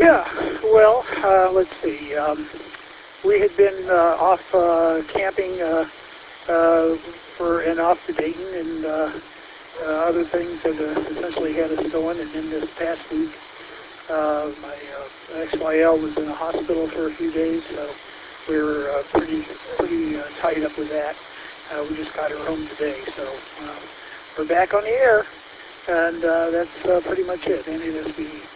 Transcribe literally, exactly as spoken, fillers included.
Yeah, well, uh, let's see. Um, we had been uh, off uh, camping uh, uh, for and off to Dayton and uh, uh, other things that uh, essentially had us going. And then this past week, uh, my uh, X Y L was in a hospital for a few days, so we were uh, pretty pretty uh, tied up with that. Uh, we just got her home today, so uh, we're back on the air, and uh, that's uh, pretty much it. N A S B.